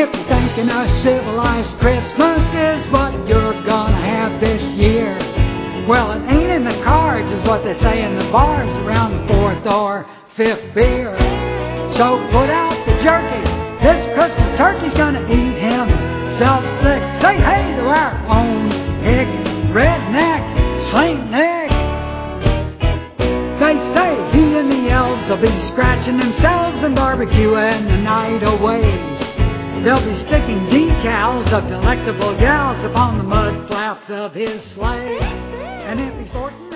If you're thinking a civilized Christmas is what you're gonna have this year, well, it ain't in the cards is what they say in the bars around the 4th or 5th beer. So put out the jerky, this Christmas turkey's gonna eat himself sick. Say hey to our own hick, redneck, Saint Nick. They say he and the elves will be scratching themselves and barbecuing the night away. They'll be sticking decals of delectable gals upon the mud flaps of his sleigh. And if he's 14